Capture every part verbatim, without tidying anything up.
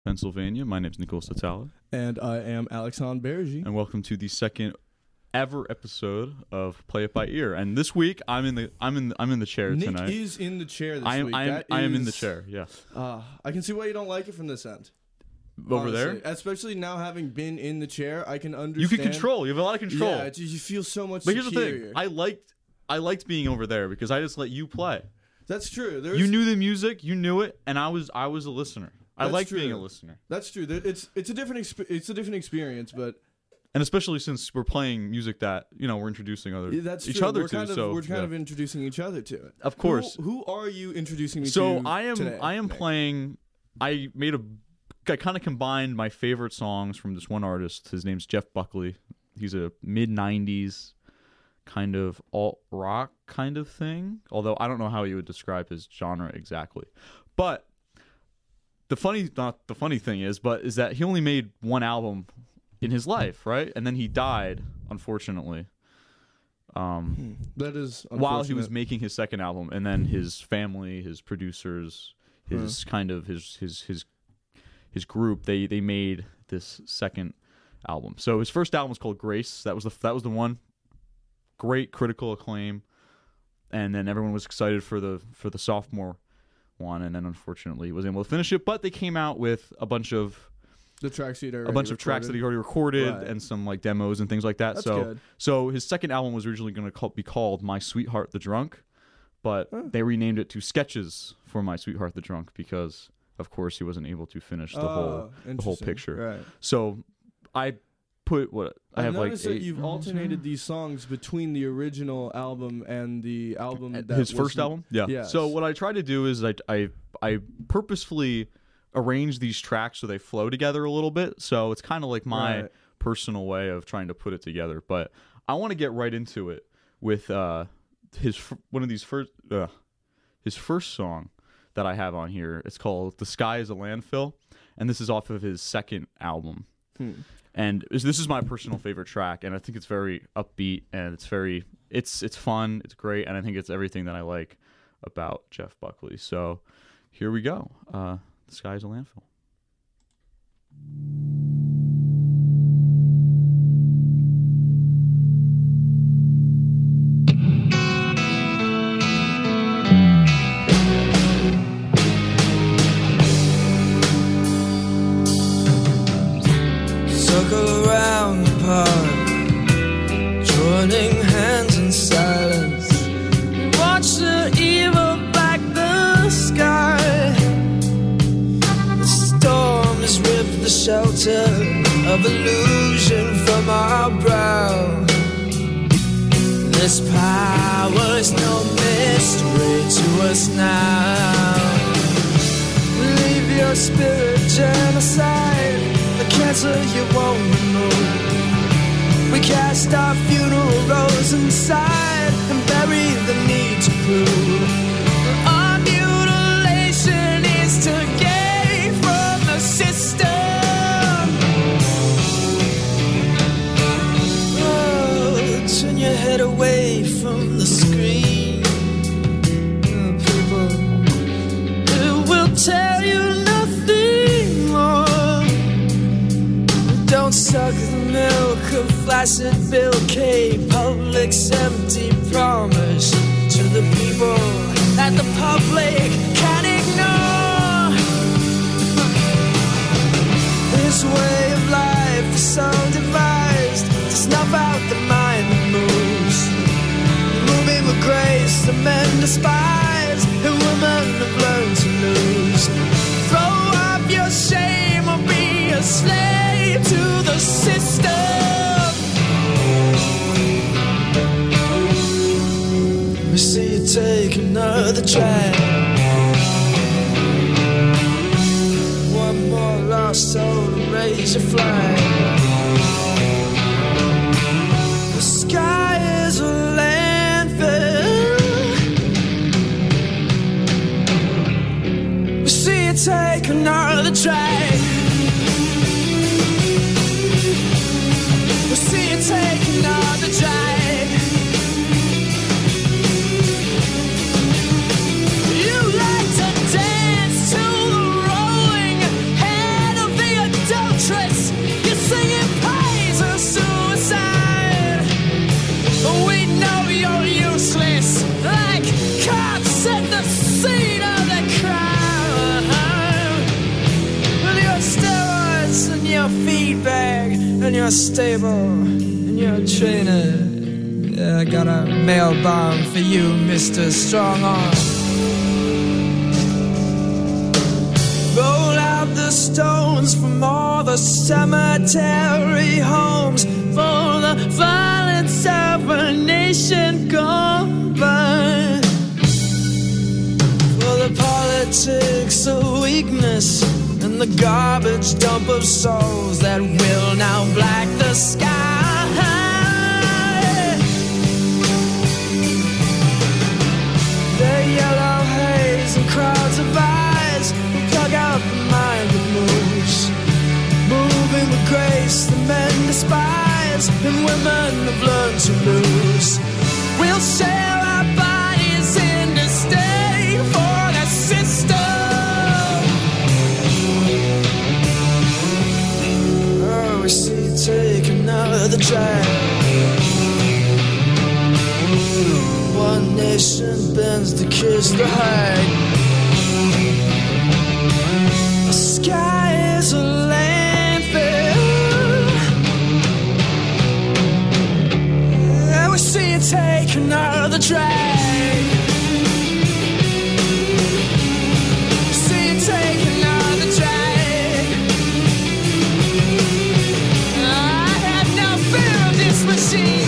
Pennsylvania. My name is Nicole Satala. And I am Alexandre Bergy. And welcome to the second ever episode of Play It By Ear. And this week I'm in the I'm in I'm in the chair Nick tonight. Nick is in the chair this I am week. I am That I am is, in the chair, yes. Uh, I can see why you don't like it from this end. Over honestly. there? Especially now having been in the chair, I can understand. You can control. You have a lot of control. Yeah, it's, you feel so much But here's superior. the thing. I liked I liked being over there because I just let you play. That's true. There's, You knew the music, you knew it, and I was I was a listener. I That's like true. being a listener. That's true. There- It's it's a different exp- it's a different experience, but And especially since we're playing music that, you know, we're introducing other yeah, that's each true. other we're to. kind of, so we're kind yeah. of introducing each other to it. Of course. Who, who are you introducing me So to? I am today, I am Nick? playing I made a I kind of combined my favorite songs from this one artist. His name's Jeff Buckley. He's a mid nineties kind of alt rock kind of thing. Although I don't know how you would describe his genre exactly. But the funny not the funny thing is, but is that he only made one album in his life, right? And then he died, unfortunately. Um That is while he was unfortunate. making his second album, and then his family, his producers, his kind of his his his his group, they they made this second album. So his first album was called Grace. That was the that was the one. Great critical acclaim, and then everyone was excited for the for the sophomore one, and then unfortunately he wasn't able to finish it. But they came out with a bunch of the tracks he'd a bunch of tracks that he already recorded Right. and some like demos and things like that. That's so good. so his second album was originally going to call, be called My Sweetheart the Drunk, but Huh. they renamed it to Sketches for My Sweetheart the Drunk because of course he wasn't able to finish the Oh, whole the whole interesting. picture. Right. So I put what I I've have like noticed that eight you've songs alternated here. these songs between the original album and the album that his was first the- album. Yeah. Yes. So what I try to do is I I I purposefully arrange these tracks so they flow together a little bit. So it's kind of like my Right. personal way of trying to put it together. But I want to get right into it with uh his f- one of these first uh, his first song that I have on here. It's called "The Sky Is a Landfill," and this is off of his second album. Hmm. And this this is my personal favorite track, and I think it's very upbeat and it's very it's it's fun, it's great, and I think it's everything that I like about Jeff Buckley. So here we go. Uh, "The Sky Is a Landfill." Circle around the park, joining hands in silence. Watch the evil black the sky. The storm has ripped the shelter of illusion from our brow. This power is no mystery to us now. Leave your spirit genocide, the cancer you won't remove. We cast our funeral rose inside and bury the need to prove. Our mutilation is to gain from the system. Oh, turn your head away from the screen. Oh, people, it will tell you nothing more. Don't suck the milk of flaccid Bill K. Public's empty promise to the people that the public can ignore. This way of life is so devised to snuff out the mind that moves. Moving with grace the men despise, and women have learned to lose. Throw up your shame or be a slave to the system. We see you take another track. One more lost soul to raise your flag. The sky is a landfill. We see you take another track. We see you take another track. You like to dance to the rolling head your feedback and your stable and your trainer. Yeah, I got a mail bomb for you, Mister Strongarm. Roll out the stones from all the cemetery homes for the violence of a nation gone by, for the politics of weakness and the garbage dump of souls that will now black the sky. The yellow haze and crowds of eyes will plug out the mind that moves, moving with grace the men despise and women have learned to lose. We'll share our bodies in disdain for the system. Oh, we see you take another drag. One nation bends to kiss the hag. The sky is a landfill. And we see you take another drag. See you take another drag. I have no fear of this machine.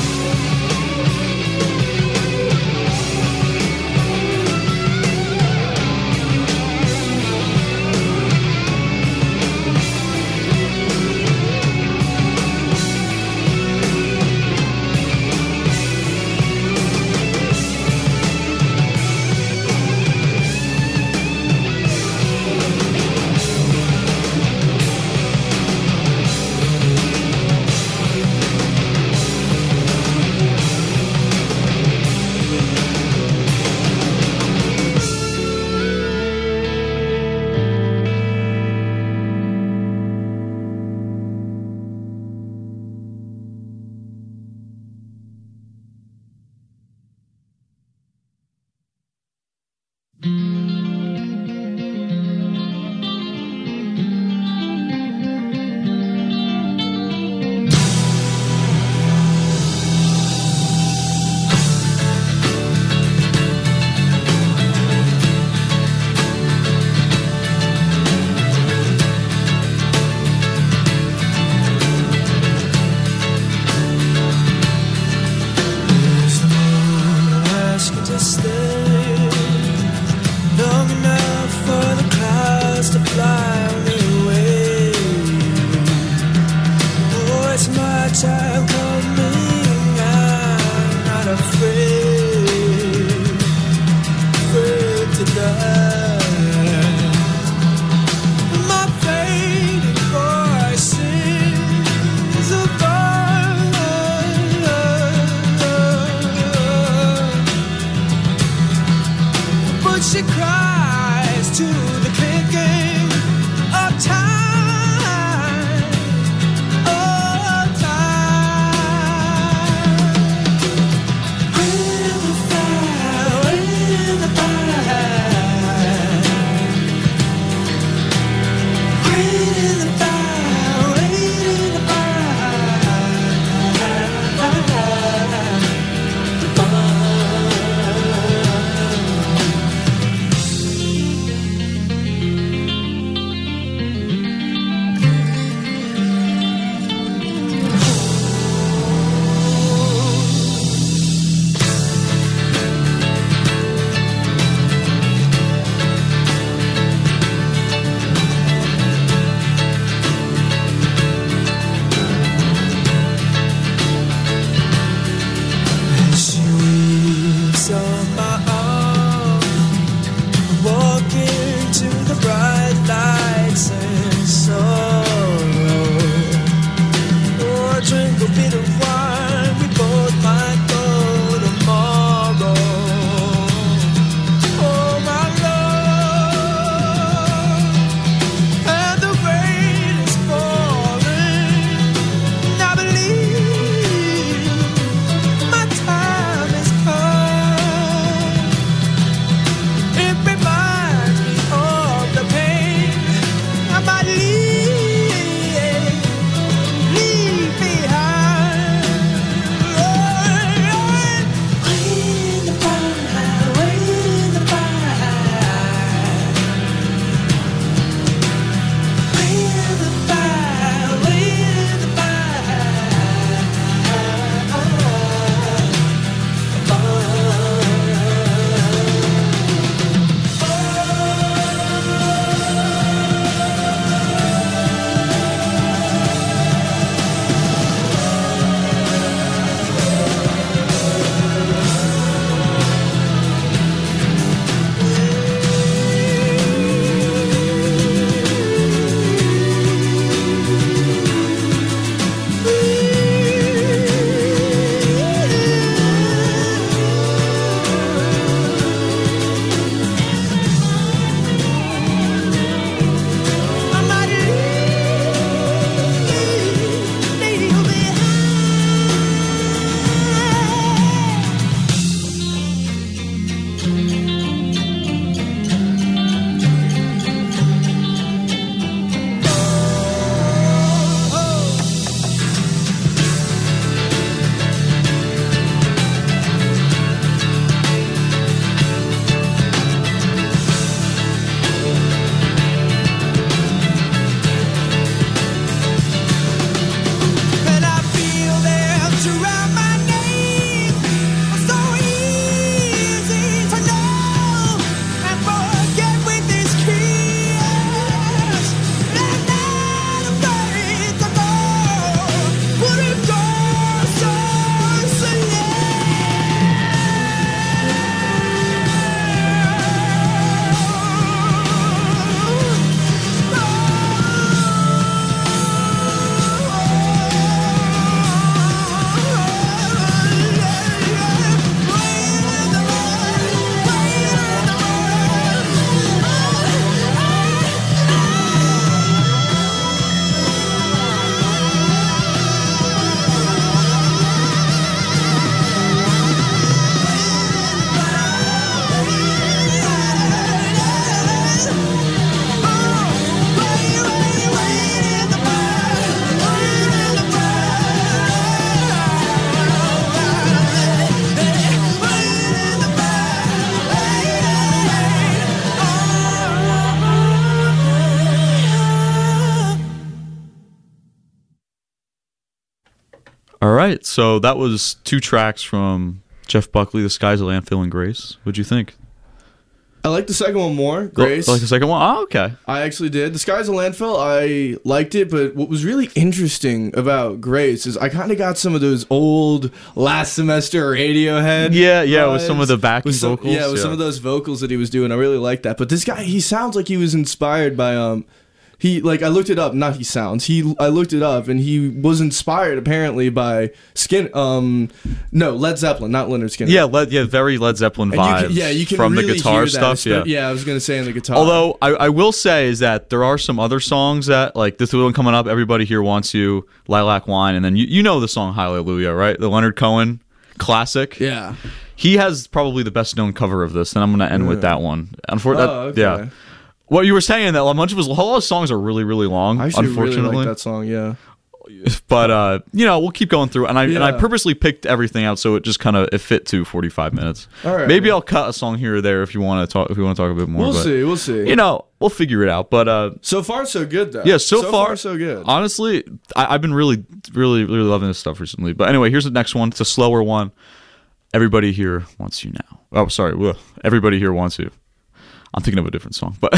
All right, so that was two tracks from Jeff Buckley, The Skies of Landfill and Grace. What'd you think? I like the second one more, Grace. Like the second one? Oh, okay. I actually did. The Skies of Landfill, I liked it, but what was really interesting about Grace is I kind of got some of those old last semester Radiohead. Yeah, yeah, with some vibes. of the backing With some- vocals. Yeah, with some of those vocals that he was doing. I really liked that. But this guy, he sounds like he was inspired by um he like I looked it up, not he sounds. He I looked it up and he was inspired apparently by Skin um no, Led Zeppelin, not Leonard Skinner. Yeah, Led, yeah, very Led Zeppelin And you vibes. can, yeah, you can from really the guitar hear that, stuff. espe- Yeah. yeah, I was gonna say on the guitar. Although I, I will say is that there are some other songs that like this one coming up. Everybody Here Wants You, Lilac Wine, and then you you know the song Hallelujah, right? The Leonard Cohen classic. yeah. He has probably the best known cover of this, and I'm gonna end with that one. Unfortunately, Oh, okay. yeah. What you were saying that a bunch of his a lot of songs are really really long. I actually really unfortunately, like that song, yeah. but uh, you know, we'll keep going through, and I and I Yeah. purposely picked everything out so it just kind of it fit to forty-five minutes. All right. Maybe I'll cut a song here or there if you want to talk if you want to talk a bit more. We'll but, see, we'll see. You know, we'll figure it out. But uh, So far, so good, though. yeah, so, far, so good. Honestly, I, I've been really, really, really loving this stuff recently. But anyway, here's the next one. It's a slower one. Everybody Here Wants You Now. Oh, sorry. Ugh. Everybody Here Wants You. I'm thinking of a different song, but.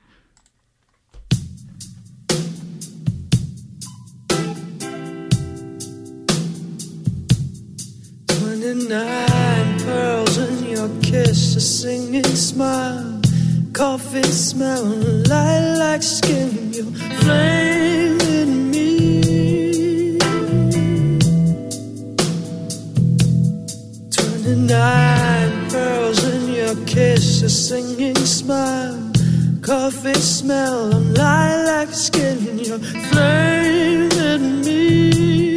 Twenty-nine pearls in your kiss, a singing smile, coffee smell, lilac skin, you flame in me. Twenty-nine pearls in your kiss, a singing smile, coffee smell, lilac skin, you flame in me.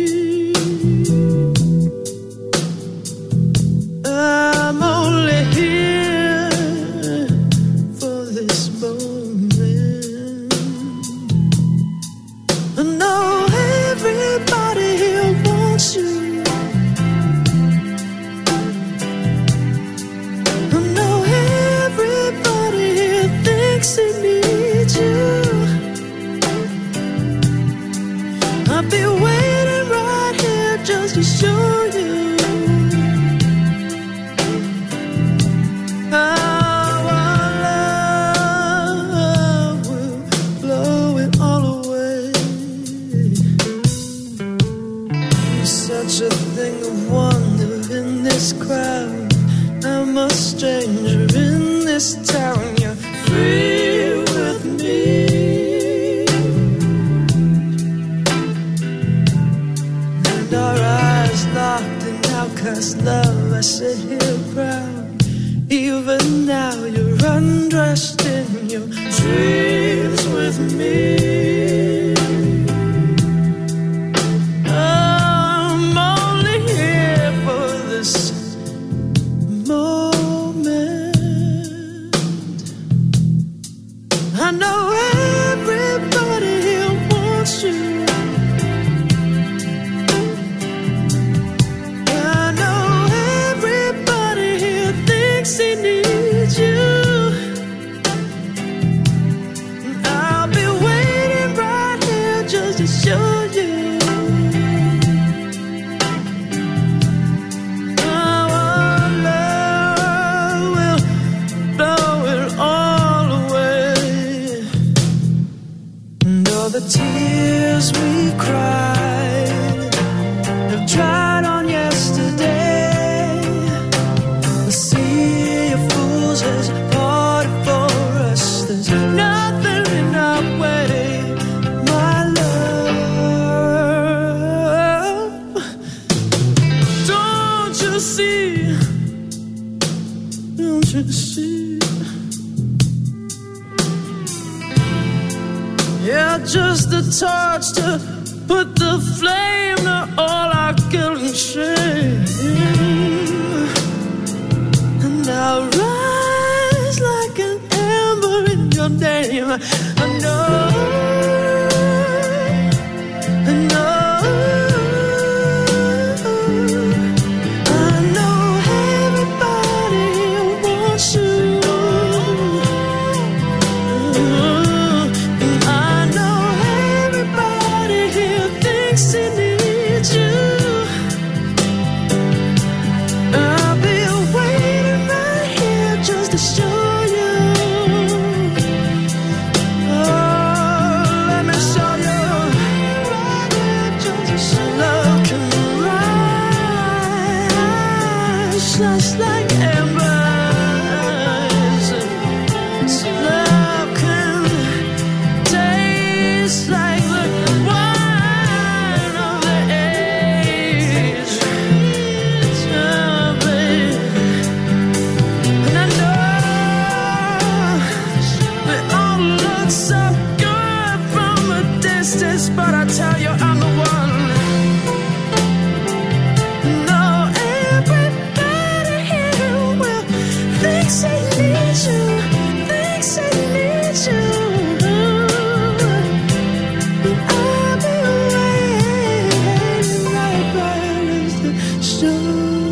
I'm only here for this moment. I know everybody here wants you. I know everybody here thinks they need you. I'll be waiting right here just to show you. Crowd, I'm a stranger in this town. You're free with me, and our eyes locked in outcast love. I sit here proud. Even now, you're undressed in your dreams with me. I'm only here for this moment. I know everybody here wants you. I know everybody here thinks they need you. I'll be waiting right here just to show you. The tears we cried have dried on yesterday. The sea of fools has parted for us. There's nothing in our way, my love. Don't you see? Don't you see? Yeah, just a torch to put the flame to all our guilt and shame. And I'll rise like an ember in your name. I know, I know, I know everybody wants you. They need you. this, but I tell you I'm the one. No, everybody here will think they need you, thinks they need you. I'll be waiting right by the show.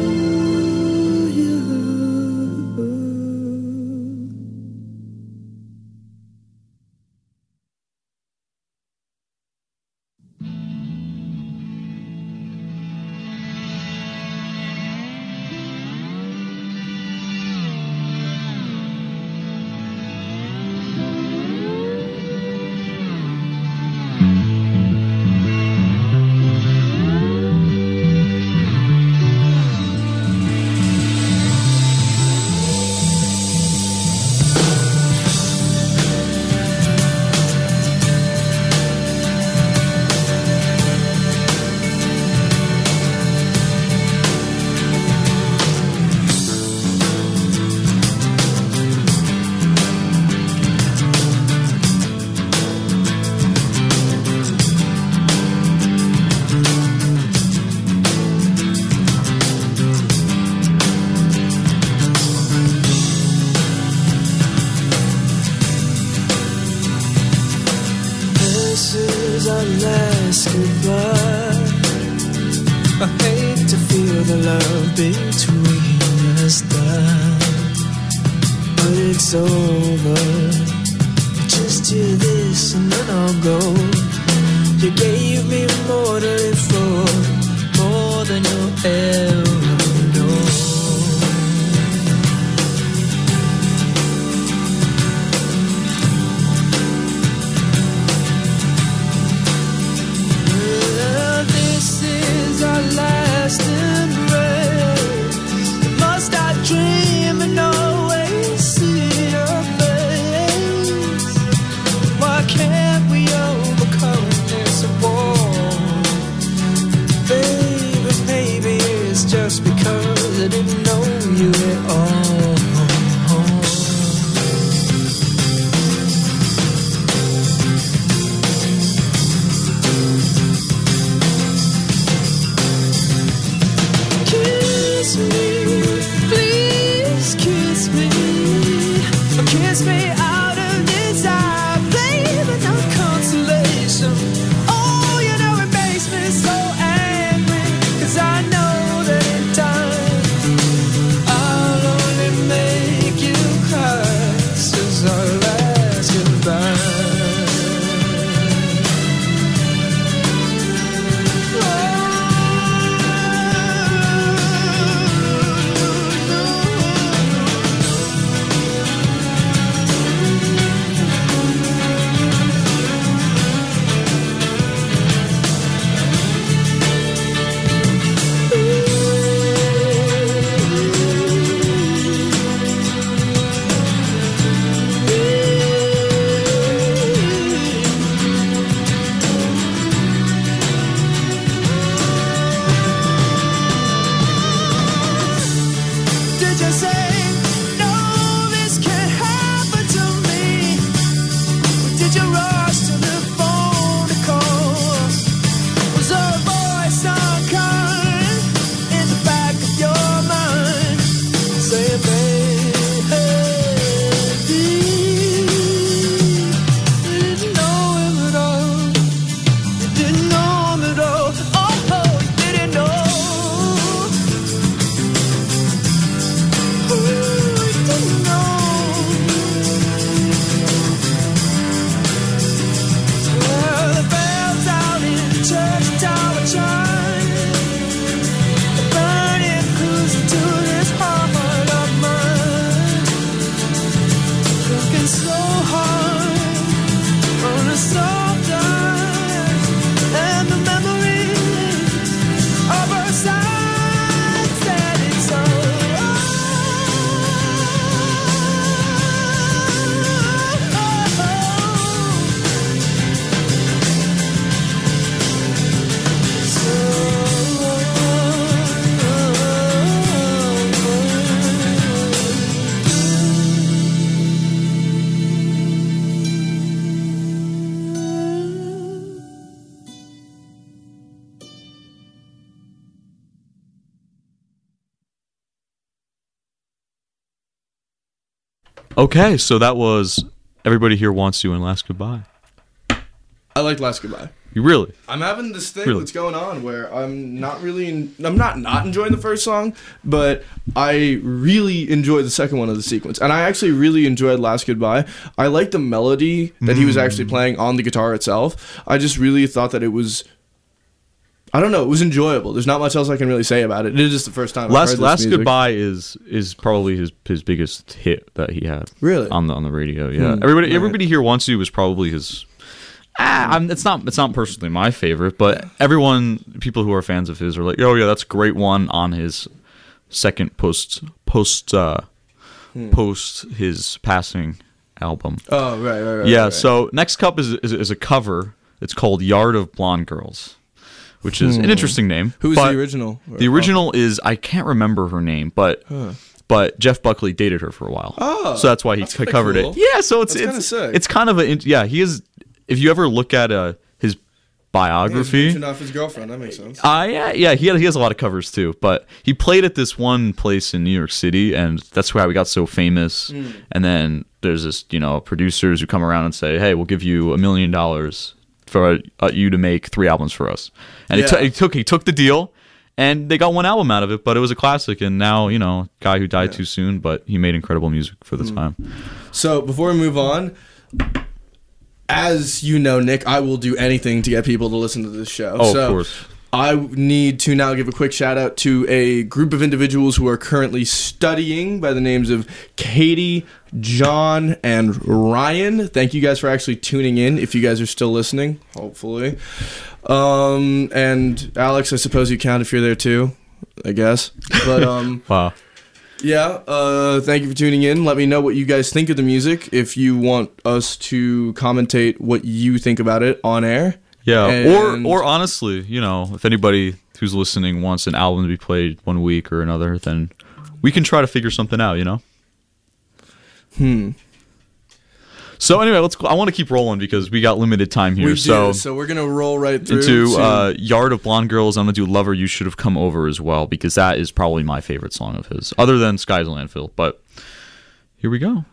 I hate to feel the love between us done, but it's over. Just hear this and then I'll go. You gave me more to live for, more than you'll ever know. Last embrace. Must I dream and always see your face? Why can't we overcome this war? Baby, maybe it's just Okay, so that was Everybody Here Wants You and Last Goodbye. I like Last Goodbye. You really? I'm having this thing Really? that's going on where I'm not really, in, I'm not not enjoying the first song, but I really enjoy the second one of the sequence, and I actually really enjoyed Last Goodbye. I like the melody that he was actually playing on the guitar itself. I just really thought that it was, I don't know, it was enjoyable. There's not much else I can really say about it. It is just the first time I've Last heard this Last music. Goodbye is is probably his his biggest hit that he had. Really? On the on the radio, yeah. Hmm, Everybody right. Everybody Here Wants You was probably his. Ah, I'm, it's not it's not personally my favorite, but everyone, people who are fans of his are like, oh yeah, that's a great one on his second post post uh, Hmm. post his passing album. Oh right, right, right. yeah. right. So Next Cup is, is is a cover. It's called Yard of Blonde Girls, which is an interesting name. Who's but the original? The original is I can't remember her name, but. Huh. But Jeff Buckley dated her for a while, Oh, so that's why he that's c- kinda covered cool. it. Yeah, so it's That's kinda it's sick. it's kind of a yeah. He is. If you ever look at uh, his He's biography, reaching off his girlfriend. That makes sense. uh, yeah, yeah, he had, he has a lot of covers too. But he played at this one place in New York City, and that's why we got so famous. Hmm. And then there's this, you know, producers who come around and say, "Hey, we'll give you a million dollars for uh, you to make three albums for us." And he, Yeah. t- he took he took the deal. And they got one album out of it, but it was a classic. And now, you know, guy who died too soon, but he made incredible music for the Hmm. time. So before we move on, as you know, Nick, I will do anything to get people to listen to this show. Oh, so of course. I need to now give a quick shout out to a group of individuals who are currently studying by the names of Katie, John, and Ryan. Thank you guys for actually tuning in. If you guys are still listening, hopefully. Um, and Alex, I suppose you count if you're there too, I guess. But um, Wow. yeah, uh, thank you for tuning in. Let me know what you guys think of the music. If you want us to commentate what you think about it on air. Yeah, And- or or honestly, you know, if anybody who's listening wants an album to be played one week or another, then we can try to figure something out, you know? Hmm. So anyway, let's. I want to keep rolling because we got limited time here. We do, so so we're gonna roll right through into to- uh, Yard of Blonde Girls, I'm gonna do Lover You Should Have Come Over as well because that is probably my favorite song of his, other than Sky's a Landfill. But here we go.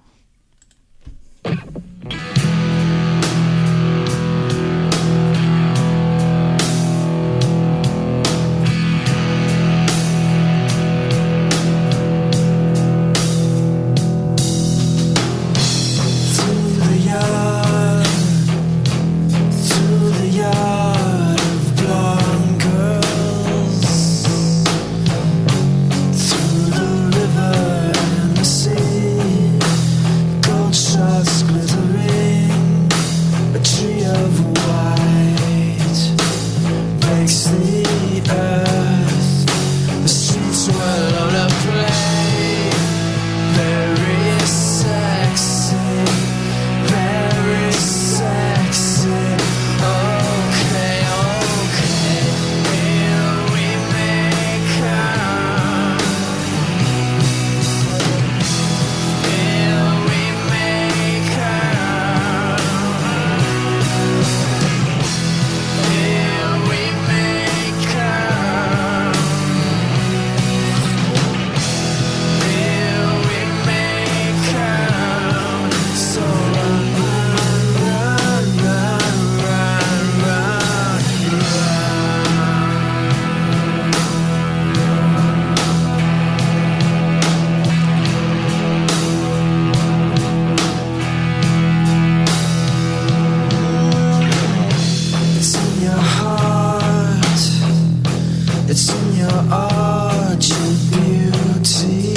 Through the yard, through the yard of blonde girls, through the river and the sea, gold sharks glittering, a tree of white breaks the earth, the streets were loaded up play, very sexy. Very sexy. Okay, okay. Here we make out. Here we make out. Here we make out. Here we make out. So run, run, run, run, run, It's in your heart. It's in your art, your beauty.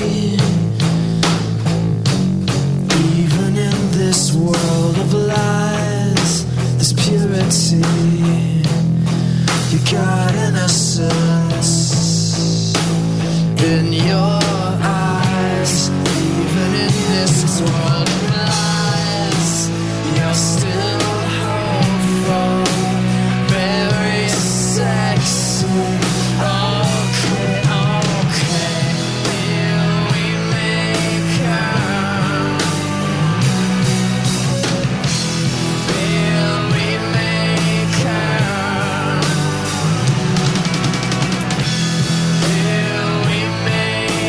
Even in this world of lies, there's purity. You got innocence in your eyes. Even in this world of lies, you're still hopeful. Very sexy. Okay, okay. Here we make out. Here we make out. Here we make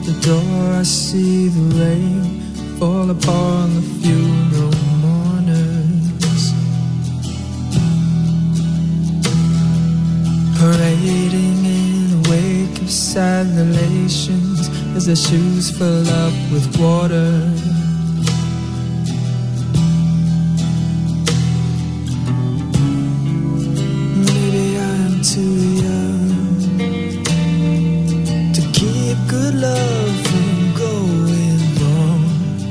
the door I see the rain fall upon the funeral mourners, parading in a wake of sad relations as their shoes fill up with water. Maybe I'm too young to keep good love from going wrong,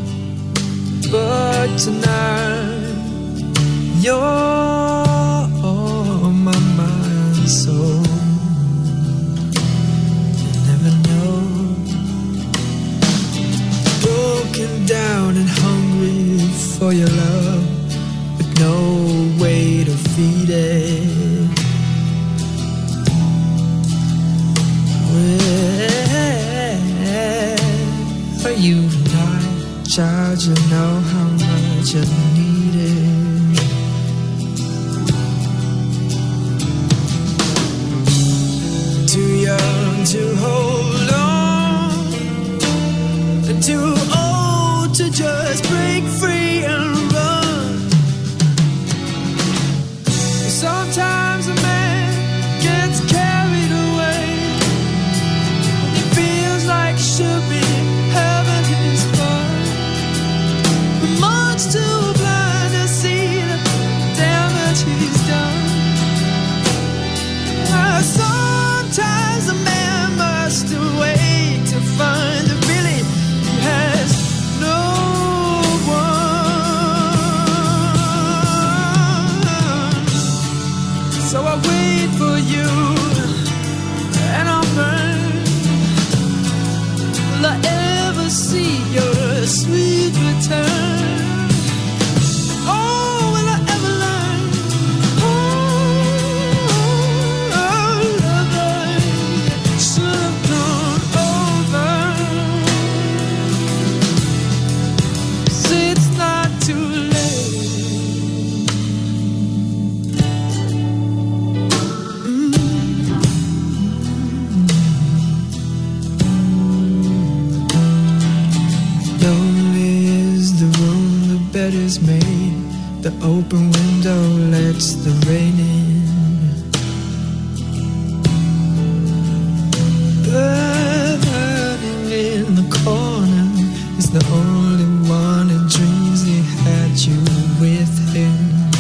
but tonight you're on my mind and soul. You never know, broken down and hungry for your love, with no way to feed it. Where you and I, child, you know how much I need it. Too young to hold on, and too old to just break free and run. Sometimes a man gets carried away when he feels like it should be having his fun, but much too blind to see the damage he's done. Uh, sometimes a man must wait to find that really he has no one. So I wait for you, and I'll burn. Will I ever see your sweet return? Oh, will I ever learn? Oh, love that should have gone over. See, it's not too late. Lonely is the room the bed is made, the open window lets the rain in. Burning in the corner is the only one who dreams he had you with him.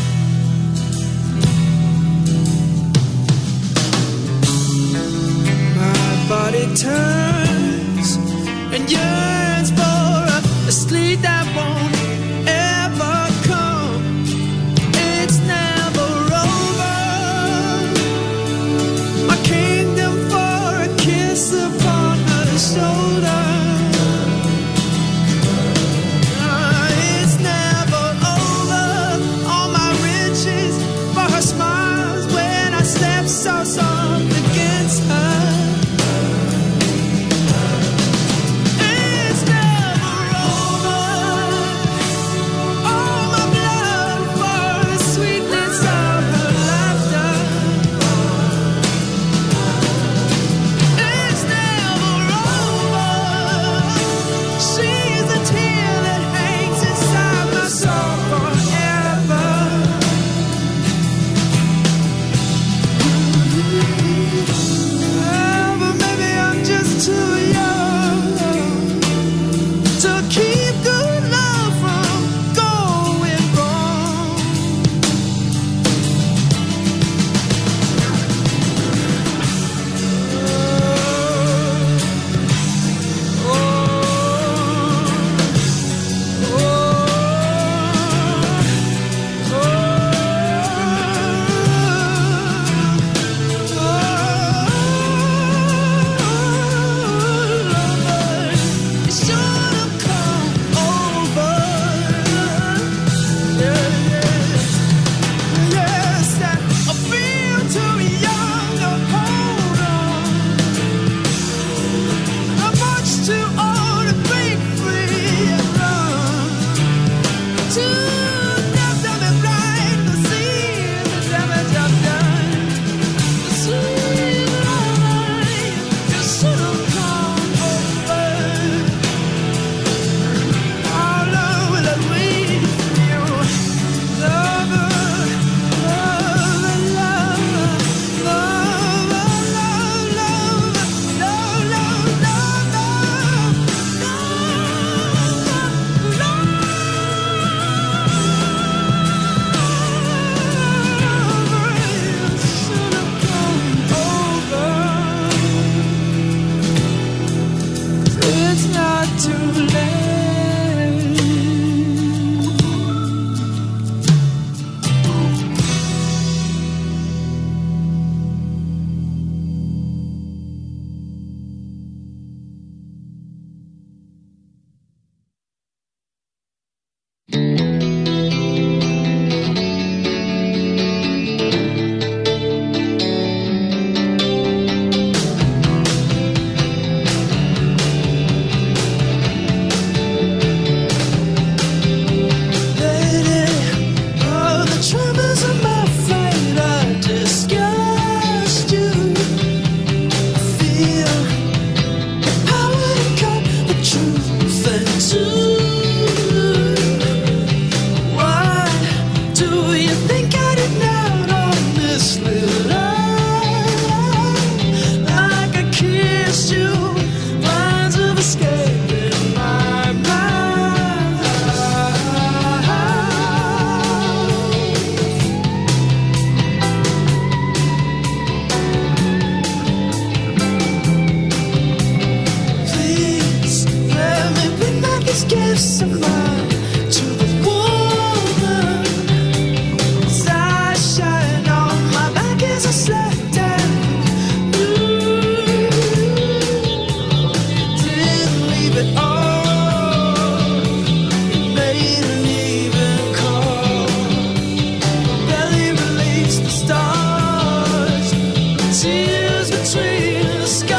My body turns and yearns for a, a sleep that won't ever come. It's never over. gifts of mine to the woman. As I shine on my back as I slept down. Ooh, didn't leave it all. Made an even call. Belly released the stars. Tears between the skies.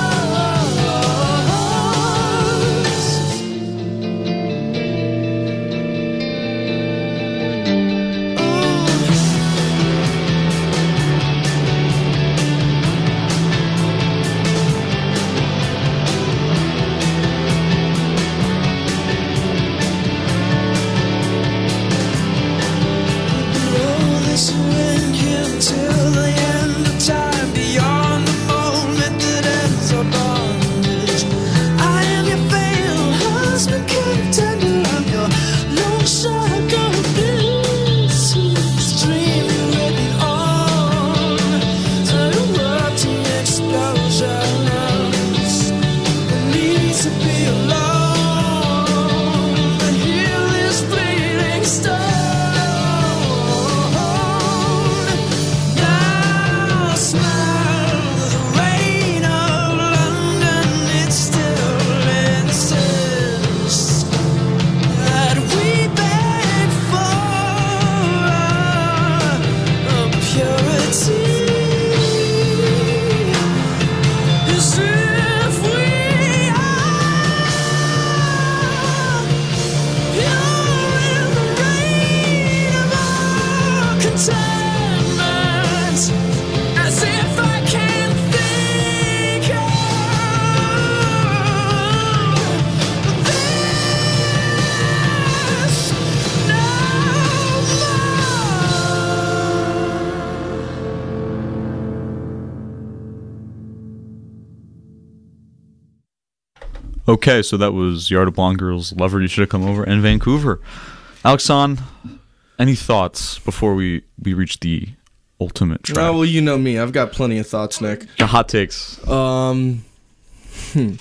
Blow this wind here till the end of time, beyond the moment that ends our bondage. I am your failed husband, contender. I'm your lone shotgun bliss. Stream you written on, erupting explosions. There needs to be a law to heal this bleeding stone. Now smell the rain of London. It still insists that we beg for a purity. As if we are pure in the rain of our contentment. As if I can't think of this no Okay, so that was Yard of Blonde Girls, Lover You Should Have Come Over, and Vancouver. Alexon, any thoughts before we, we reach the ultimate track? Oh, well, you know me. I've got plenty of thoughts, Nick. Your hot takes. Um, hmm.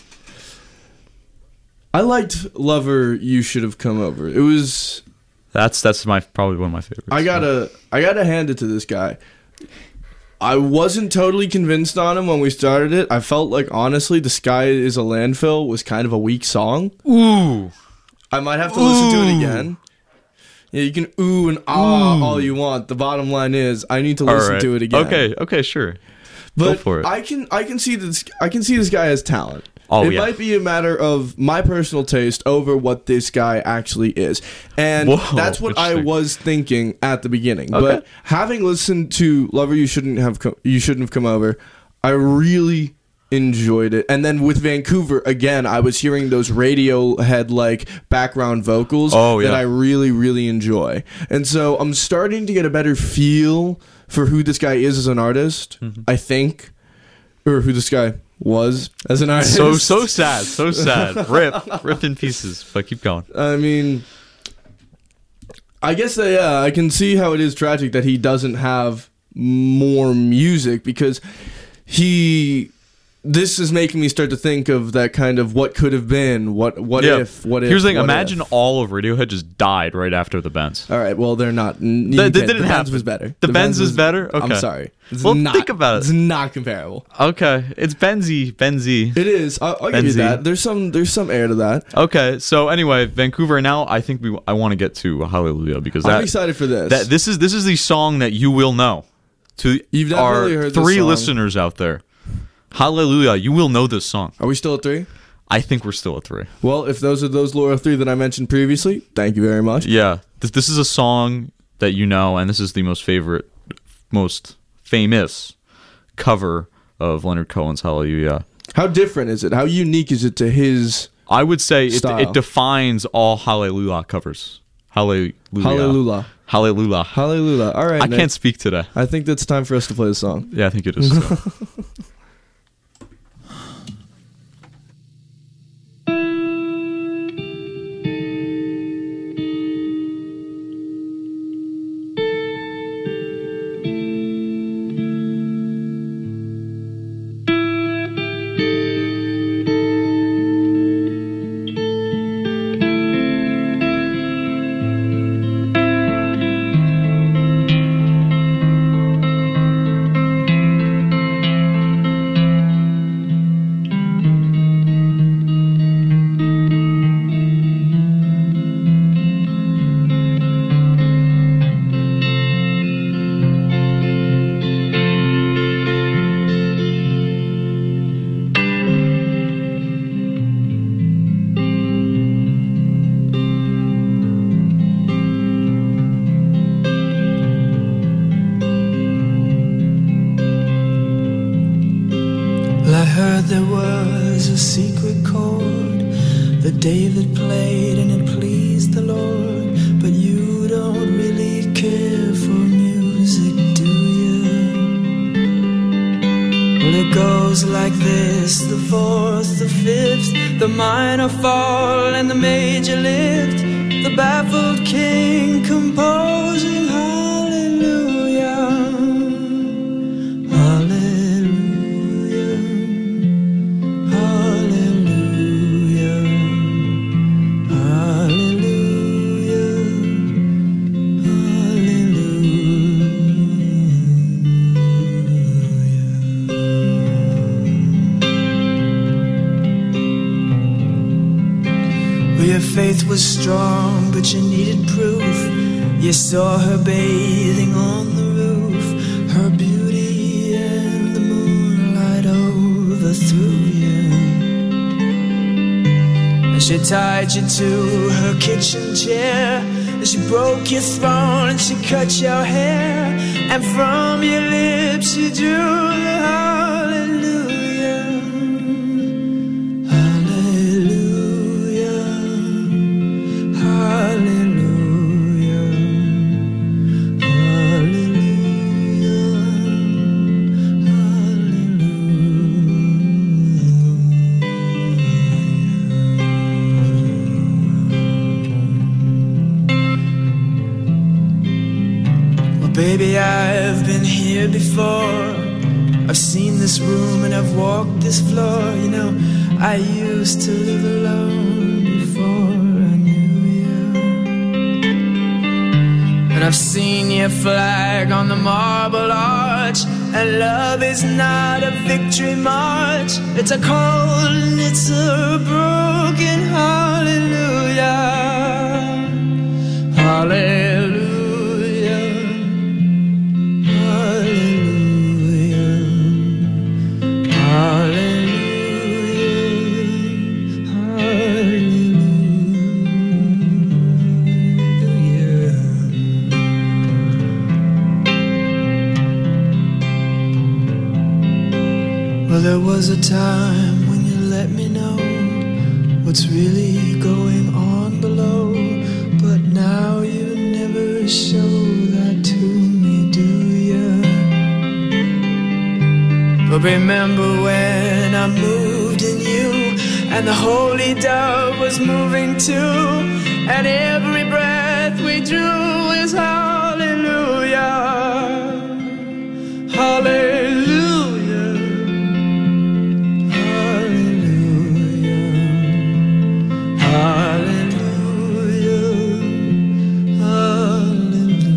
I liked Lover You Should Have Come Over. It was... That's that's my probably one of my favorites. I gotta, I gotta hand it to this guy. I wasn't totally convinced on him when we started it. I felt like, honestly, The Sky Is a Landfill was kind of a weak song. Ooh. I might have to listen to it Ooh. again. Yeah, you can ooh and ah all you want. The bottom line is, I need to All listen right. to it again. Okay, okay, sure. but Go for it. I can, I can see this. I can see this guy has talent. Oh, it yeah. might be a matter of my personal taste over what this guy actually is. And Whoa, that's what I interesting. was thinking at the beginning. Okay. But having listened to Lover You Shouldn't Have Co- You Shouldn't Have Come Over, I really enjoyed it. And then with Vancouver, again, I was hearing those Radiohead like background vocals Oh, yeah. that I really, really enjoy. And so I'm starting to get a better feel for who this guy is as an artist, Mm-hmm. I think. Or who this guy was as an artist. So so sad, so sad. Rip, ripped in pieces. But keep going. I mean, I guess that, yeah, I can see how it is tragic that he doesn't have more music, because he. This is making me start to think of that kind of what could have been, what what Yeah. if, what if. Here's the thing. what Imagine if. all of Radiohead just died right after the Benz. All right, well, they're not. n- you That- that can't- didn't the Benz happen. was better. The Benz is better? I'm Okay. sorry. It's Well, not, think about it. It's not comparable. Okay, it's Benzy, Benzy. It is. I'll, I'll give you Benzie. that. There's some. There's some air to that. Okay, so anyway, Vancouver. Now I think we. I want to get to Hallelujah because I'm that, excited for this. that this is this is the song that you will know. To You've our definitely heard this three song. listeners out there, Hallelujah, you will know this song. Are we still at three? I think we're still at three. Well, if those are those loyal three that I mentioned previously, thank you very much. Yeah, this this is a song that you know, and this is the most favorite, most famous cover of Leonard Cohen's Hallelujah. How different is it? How unique is it to his I would say it, Style. it defines all Hallelujah covers. Hallelujah. Hallelujah? Hallelujah. Hallelujah. All right, I Nick. can't speak today. I think that's time for us to play the song. Yeah, I think it is. that David played and it pleased the Lord, but you don't really care for music, do you? Well, it goes like this: the fourth, the fifth, the minor fall and the major lift, the baffled king composing hallelujah, hallelujah, hallelujah, hallelujah, hallelujah. Well, your faith was strong, but you needed proof. You saw her bathing on the roof, her beauty and the moonlight overthrew you. And she tied you to her kitchen chair, and she broke your throne and she cut your hair, and from your lips she drew the hallelujah, hallelujah, hallelujah, hallelujah, hallelujah. Well, baby, I've been here before. I've seen this room and I've walked this floor. You know, I used to live alone before I knew you. And I've seen your flag on the marble arch, and love is not a victory march. It's a cold and it's a broken hallelujah, hallelujah, hallelujah, hallelujah, hallelujah. Well, there was a time when you let me know what's really going on below, but now you never show that to me, do you? But remember when I moved in you, and the holy dove was moving too, and every breath we drew is hallelujah, hallelujah, hallelujah, hallelujah, hallelujah.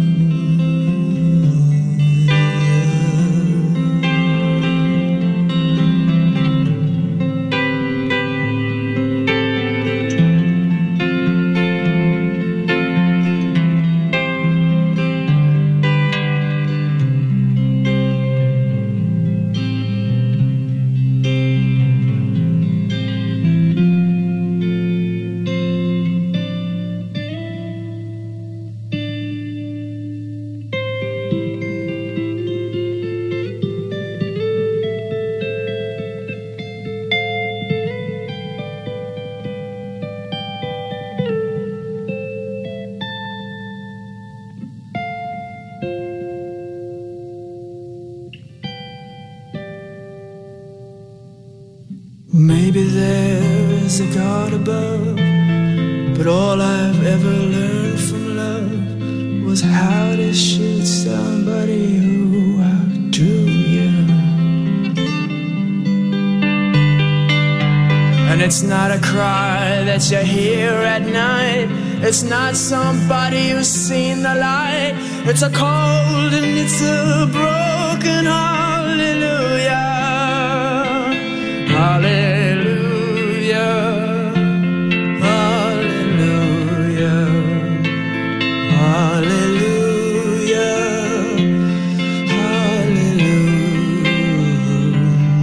Maybe there is a God above, but all I've ever learned from love was how to shoot somebody who outdrew you. And it's not a cry that you hear at night, it's not somebody who's seen the light, it's a cold and it's a broken hallelujah, hallelujah, hallelujah, hallelujah, hallelujah,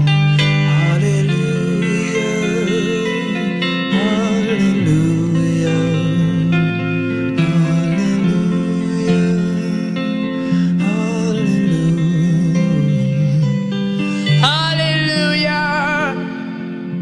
hallelujah, hallelujah, hallelujah, hallelujah.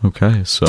Okay, so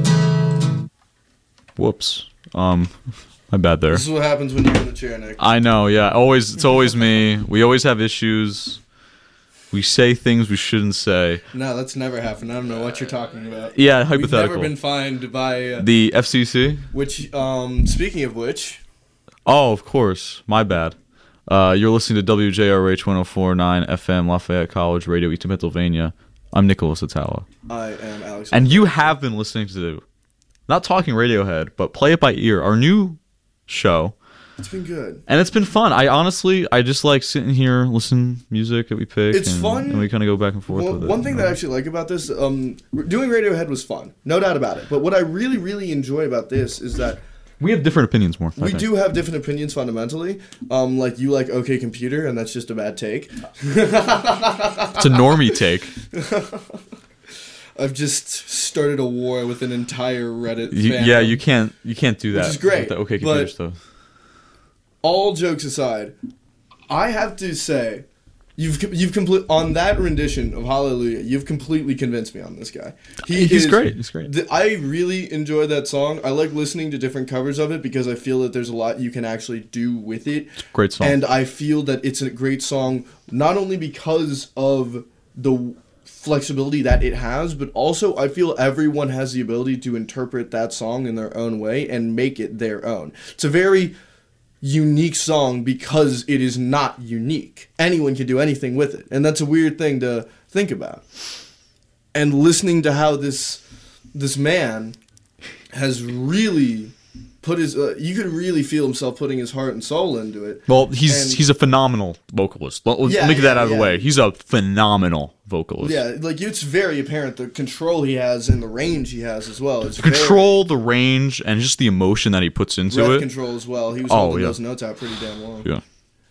whoops. Um my bad there. This is what happens when you're in the chair, Nick. I know, yeah. Always it's always me. We always have issues. We say things we shouldn't say. No, that's never happened. I don't know what you're talking about. Yeah, We've hypothetical. never been fined by uh, The F C C? which. Um, speaking of which, Oh, of course. My bad. Uh, you're listening to W J R H one oh four point nine F M Lafayette College Radio, Easton, Pennsylvania. I'm Nicholas Atala. I am Alex. And you have been listening to, not Talking Radiohead, but Play It By Ear, our new show. It's been good. And it's been fun. I honestly, I just like sitting here, listen music that we pick. It's and, fun. And we kind of go back and forth Well, with it. one thing you that know? I actually like about this, um, doing Radiohead was fun, no doubt about it. But what I really, really enjoy about this is that We have different opinions more. I we think. do have different opinions fundamentally. Um, like you like OK Computer, and that's just a bad take. It's a normie take. I've just started a war with an entire Reddit. You, fandom. yeah, you can't you can't do that. Which is great, with the okay computer but- stuff. All jokes aside, I have to say, you've you've complete on that rendition of Hallelujah. You've completely convinced me on this guy. He He's is- great. He's great. th- I really enjoy that song. I like listening to different covers of it because I feel that there's a lot you can actually do with it. Great song. And I feel that it's a great song not only because of the flexibility that it has, but also I feel everyone has the ability to interpret that song in their own way and make it their own. It's a very unique song because it is not unique. Anyone can do anything with it, and that's a weird thing to think about. And listening to how this this man has really put his uh, you could really feel himself putting his heart and soul into it. Well, he's And- he's a phenomenal vocalist. Let, let Yeah, me get yeah, that out of the yeah. way. He's a phenomenal vocalist. Yeah, like it's very apparent the control he has and the range he has as well. It's The control, the range, and just the emotion that he puts into very, ref it. control as well. He was Oh, holding yeah. those notes out pretty damn long. Yeah.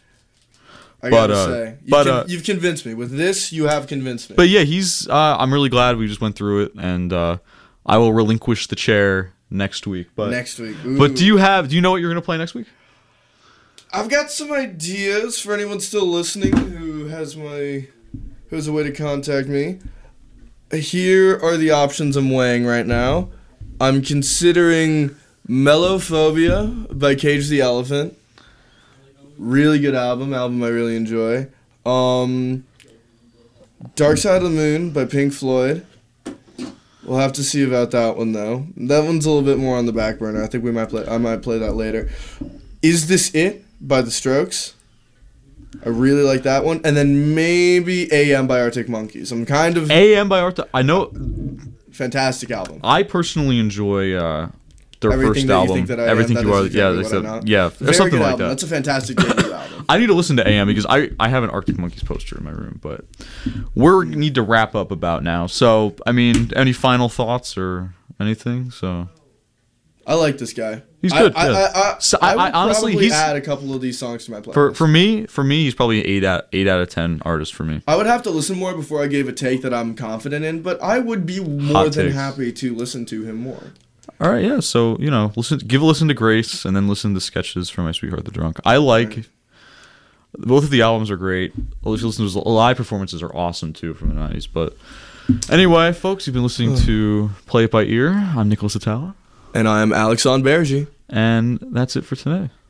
I But, gotta uh, say, you've, but, con- uh, you've convinced me. With this, you have convinced me. But yeah, he's. Uh, I'm really glad we just went through it, and uh, I will relinquish the chair next week. But next week, but Ooh. do you have? Do you know what you're gonna play next week? I've got some ideas for anyone still listening who has my who has a way to contact me. Here are the options I'm weighing right now. I'm considering Mellophobia by Cage the Elephant. Really good album, album I really enjoy. Um, Dark Side of the Moon by Pink Floyd. We'll have to see about that one though. That one's a little bit more on the back burner. I think we might play. I might play that later. Is This It by The Strokes? I really like that one. And then maybe A M by Arctic Monkeys. I'm kind of A M by Arta. I know. fantastic album. I personally enjoy uh, their Everything first That You album. Think That I Am, Everything That you Is are. Exactly Yeah, What that's I'm a- Not. yeah. Very Or something good like album. that. That's a fantastic debut album. I need to listen to A M because I, I have an Arctic Monkeys poster in my room, but we need to wrap up about now. So, I mean, any final thoughts or anything? So, I like this guy. He's I- good, I, yeah. I, I, So, I, I- would I honestly, probably he's- add a couple of these songs to my playlist. for for me, for me, he's probably an eight out eight out of ten artist for me. I would have to listen more before I gave a take that I'm confident in, but I would be more Hot than takes. happy to listen to him more. All right, yeah. So you know, listen, give a listen to Grace, and then listen to Sketches from My Sweetheart the Drunk. I like Right. both of the albums are great. If you listen to the live performances are awesome too from the nineties. But anyway, folks, you've been listening to Play It By Ear. I'm Nicholas Atala, And I am Alexandre Bergy. and that's it for today.